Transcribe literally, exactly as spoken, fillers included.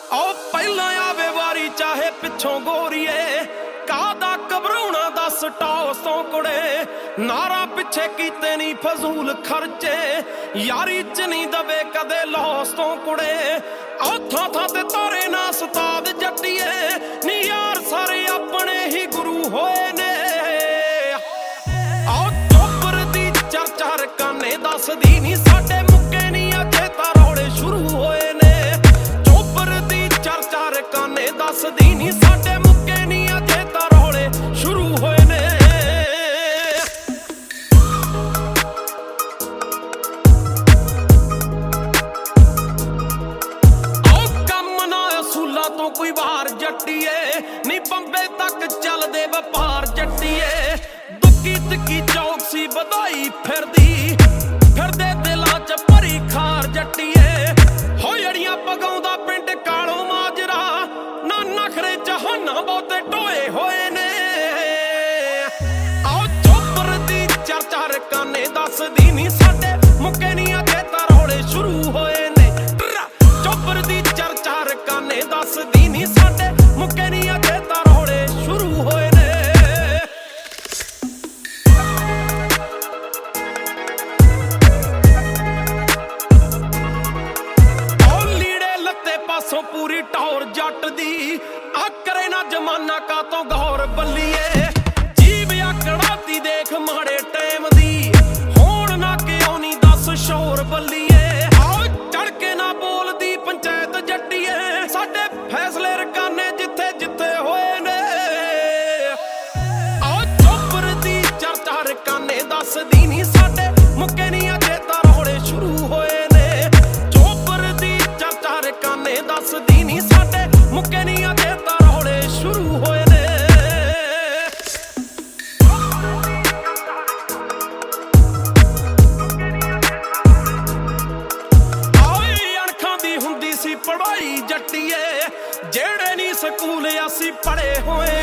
ओ पहला आवे वारी चाहे पिछों गोरीए कादा घबराउणा दस टॉसों कुड़े नारा पिछे कीते नी फजूल खर्चे यारी च नहीं दबे कदे लॉस तो कुड़े ओ थां थां ते तारे ना उस्ताद जट्टीए नी यार सारे अपने ही गुरु होए ने ओ चोपर दी चर्चा रकाने दसदी नी साडे मुक्के नी अजे तां रौले शुरू होए ने चोपर दी चर्चा रकाने दसदी नी साडे मुक्के नी अजे तां रौले शुरू होए ने तो कोई बाहर जट्टीए नी बंबे तक चल दे व्यापार जट्टीए दुक्की तिक्की चौकसी बधाई फिरदी फिरदे दिलां च भरी खार जट्टीए हो जड़ियां पगाउंदा पिंड कालो माजरा ना नखरे जहाना बहुते टोए होए ने आओ चोपर दी चर्चा रकाने दसदी नी साडे मुक्के नी अजे तां रौले शुरू होए ने चोपर दी चर्चा रकाने दसदी नी साडे मुक्के नी अजे तां रौले शुरू होए ने ओ लीड़े लत्ते पासों पूरी टौर जट दी आकरे ना जमाना का तो गौर बल्लीए जीव आकड़ाती देख माड़े टाइम दी होण ना कि औनी दस शोर बल्लीए आओ चढ़ के ना बोलदी पंचायत जट्टीए साडे फैसले रकाने जिथे जिथे होए ने आओ चोपर दी चर्चा रकाने दसदी नी साडे मुक्के नी अजे तां रौले शुरू होए ने चोपर दी चर्चा रकाने दसदी नी साडे मुक्के नी अजे तां रौले शुरू होए ने पढ़ाई जट्टीए जेड़े नी स्कूल असी पढ़े होए